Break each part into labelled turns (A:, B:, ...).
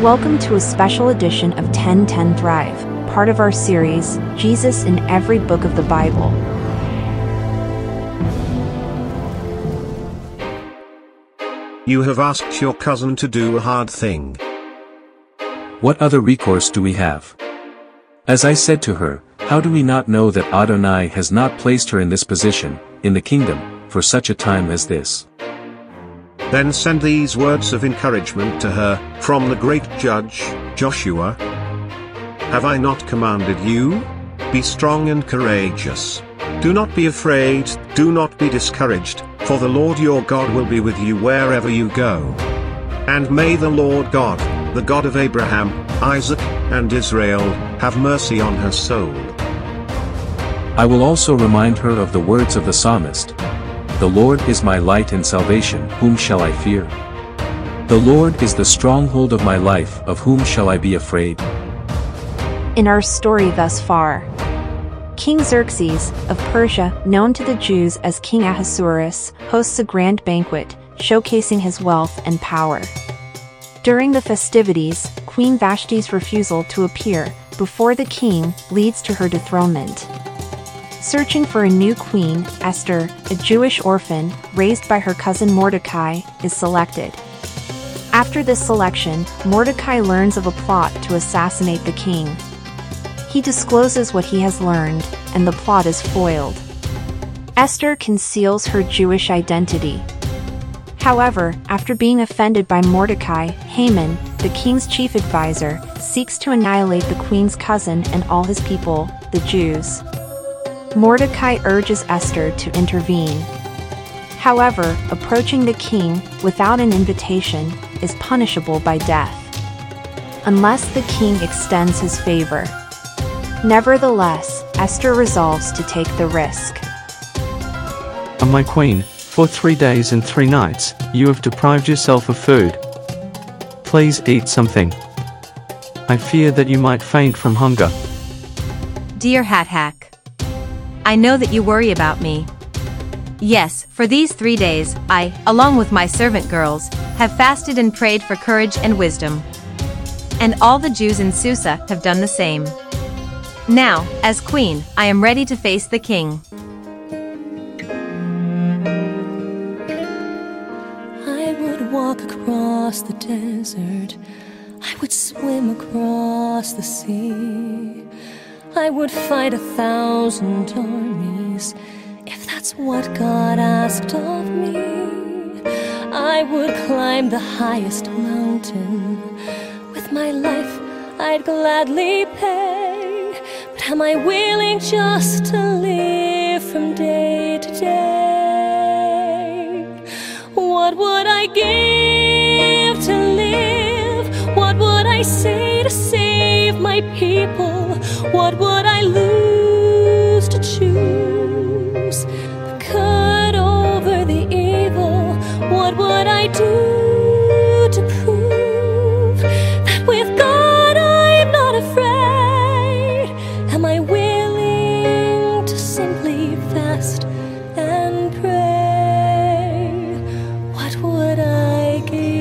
A: Welcome to a special edition of 1010 Thrive, part of our series, Jesus in Every Book of the Bible.
B: You have asked your cousin to do a hard thing.
C: What other recourse do we have? As I said to her, how do we not know that Adonai has not placed her in this position, in the kingdom, for such a time as this?
B: Then send these words of encouragement to her, from the great judge, Joshua. Have I not commanded you? Be strong and courageous. Do not be afraid, do not be discouraged, for the Lord your God will be with you wherever you go. And may the Lord God, the God of Abraham, Isaac, and Israel, have mercy on her soul.
C: I will also remind her of the words of the psalmist. The Lord is my light and salvation, whom shall I fear? The Lord is the stronghold of my life, of whom shall I be afraid?
A: In our story thus far, King Xerxes of Persia, known to the Jews as King Ahasuerus, hosts a grand banquet, showcasing his wealth and power. During the festivities, Queen Vashti's refusal to appear before the king leads to her dethronement. Searching for a new queen, Esther, a Jewish orphan, raised by her cousin Mordecai, is selected. After this selection, Mordecai learns of a plot to assassinate the king. He discloses what he has learned, and the plot is foiled. Esther conceals her Jewish identity. However, after being offended by Mordecai, Haman, the king's chief advisor, seeks to annihilate the queen's cousin and all his people, the Jews. Mordecai urges Esther to intervene. However, approaching the king without an invitation is punishable by death, unless the king extends his favor. Nevertheless, Esther resolves to take the risk.
D: My queen, for 3 days and 3 nights, you have deprived yourself of food. Please eat something. I fear that you might faint from hunger.
E: Dear Hathack, I know that you worry about me. Yes, for these 3 days, I, along with my servant girls, have fasted and prayed for courage and wisdom. And all the Jews in Susa have done the same. Now, as queen, I am ready to face the king.
F: I would walk across the desert. I would swim across the sea. I would fight 1,000 armies, if that's what God asked of me. I would climb the highest mountain. With my life, I'd gladly pay. But am I willing just to live from day to day? What would I give to live? What would I say to save my people? What would I lose to choose the good over the evil? What would I do to prove that with God I'm not afraid? Am I willing to simply fast and pray? What would I give?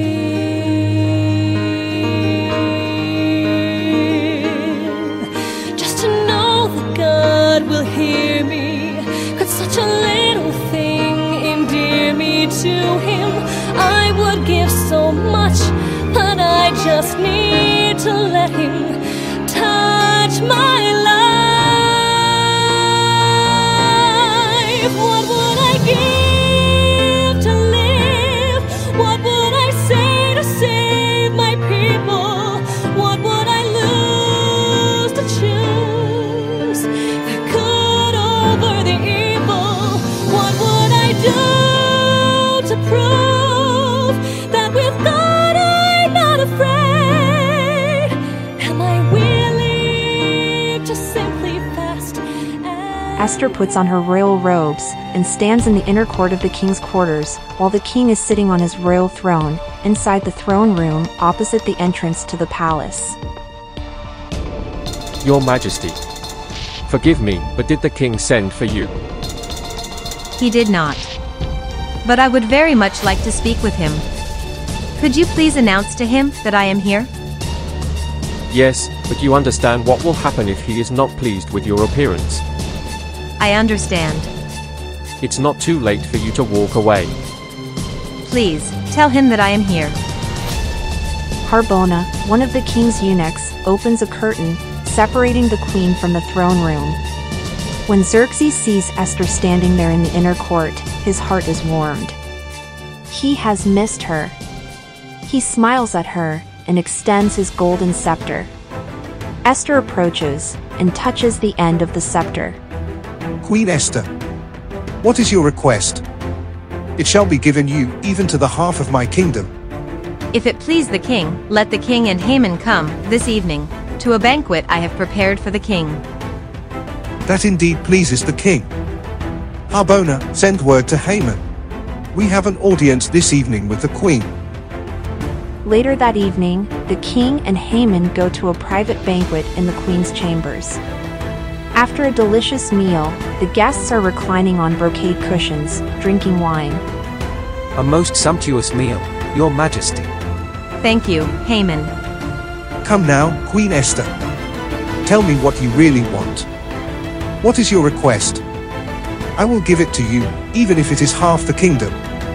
F: Will hear me. Could such a little thing endear me to him? I would give so much, but I just need to let him touch my life. What would I give to live? What would I say to save my people? What would I lose to choose the good over the evil? What would I do to prove that with God I'm not afraid? Am I willing to simply fast and
A: Esther puts on her royal robes and stands in the inner court of the king's quarters, while the king is sitting on his royal throne, inside the throne room opposite the entrance to the palace.
G: Your Majesty, forgive me, but did the king send for you?
E: He did not. But I would very much like to speak with him. Could you please announce to him that I am here?
G: Yes, but you understand what will happen if he is not pleased with your appearance.
E: I understand.
G: It's not too late for you to walk away.
E: Please, tell him that I am here.
A: Harbona, one of the king's eunuchs, opens a curtain, separating the queen from the throne room. When Xerxes sees Esther standing there in the inner court, his heart is warmed. He has missed her. He smiles at her and extends his golden scepter. Esther approaches and touches the end of the scepter.
H: Queen Esther, what is your request? It shall be given you, even to the half of my kingdom.
E: If it please the king, let the king and Haman come, this evening, to a banquet I have prepared for the king.
H: That indeed pleases the king. Harbona, send word to Haman. We have an audience this evening with the queen.
A: Later that evening, the king and Haman go to a private banquet in the queen's chambers. After a delicious meal, the guests are reclining on brocade cushions, drinking wine.
I: A most sumptuous meal, Your Majesty.
E: Thank you, Haman.
H: Come now, Queen Esther. Tell me what you really want. What is your request? I will give it to you, even if it is half the kingdom.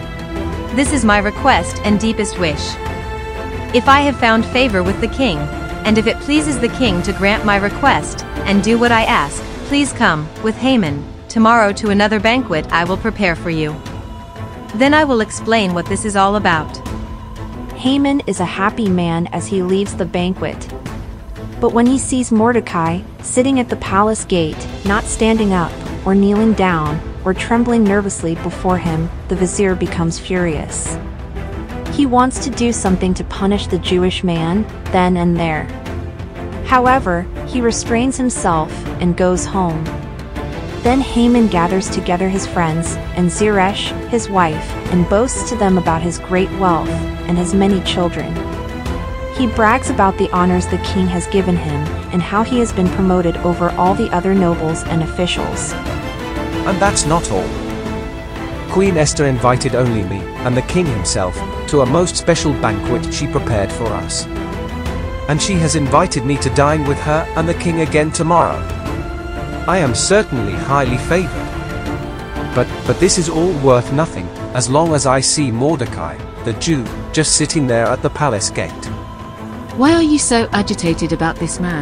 E: This is my request and deepest wish. If I have found favor with the king, and if it pleases the king to grant my request, and do what I ask, please come, with Haman, tomorrow to another banquet I will prepare for you. Then I will explain what this is all about.
A: Haman is a happy man as he leaves the banquet. But when he sees Mordecai, sitting at the palace gate, not standing up, or kneeling down, or trembling nervously before him, the vizier becomes furious. He wants to do something to punish the Jewish man, then and there. However, he restrains himself and goes home. Then Haman gathers together his friends, and Zeresh, his wife, and boasts to them about his great wealth, and his many children. He brags about the honors the king has given him, and how he has been promoted over all the other nobles and officials.
I: And that's not all. Queen Esther invited only me, and the king himself, to a most special banquet she prepared for us. And she has invited me to dine with her and the king again tomorrow. I am certainly highly favored. But this is all worth nothing, as long as I see Mordecai, the Jew, just sitting there at the palace gate.
J: Why are you so agitated about this man?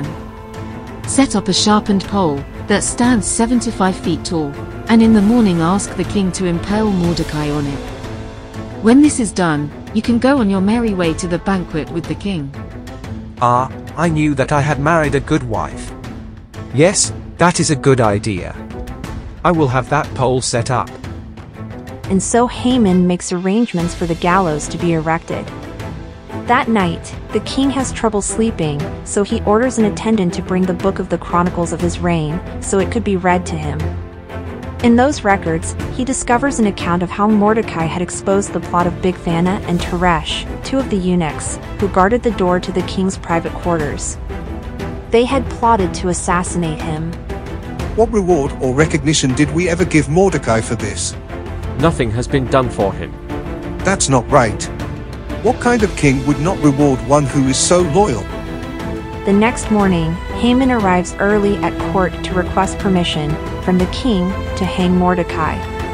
J: Set up a sharpened pole that stands 75 feet tall, and in the morning ask the king to impale Mordecai on it. When this is done, you can go on your merry way to the banquet with the king.
I: Ah, I knew that I had married a good wife. Yes, that is a good idea. I will have that pole set up.
A: And so Haman makes arrangements for the gallows to be erected. That night, the king has trouble sleeping, so he orders an attendant to bring the book of the chronicles of his reign, so it could be read to him. In those records, he discovers an account of how Mordecai had exposed the plot of Bigthana and Teresh, two of the eunuchs, who guarded the door to the king's private quarters. They had plotted to assassinate him.
H: What reward or recognition did we ever give Mordecai for this?
G: Nothing has been done for him.
H: That's not right. What kind of king would not reward one who is so loyal?
A: The next morning, Haman arrives early at court to request permission from the king to hang Mordecai.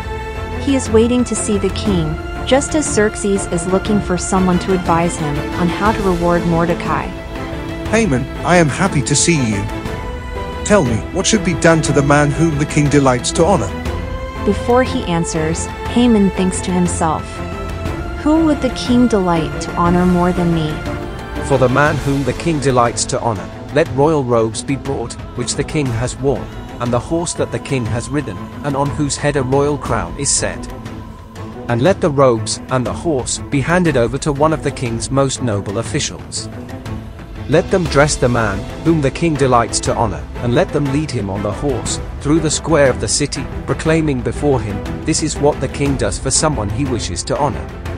A: He is waiting to see the king, just as Xerxes is looking for someone to advise him on how to reward Mordecai.
H: Haman, I am happy to see you. Tell me, what should be done to the man whom the king delights to honor?
A: Before he answers, Haman thinks to himself, "Whom would the king delight to honor more than me?"
I: For the man whom the king delights to honor, let royal robes be brought, which the king has worn, and the horse that the king has ridden, and on whose head a royal crown is set. And let the robes and the horse be handed over to one of the king's most noble officials. Let them dress the man whom the king delights to honor, and let them lead him on the horse through the square of the city, proclaiming before him, "This is what the king does for someone he wishes to honor."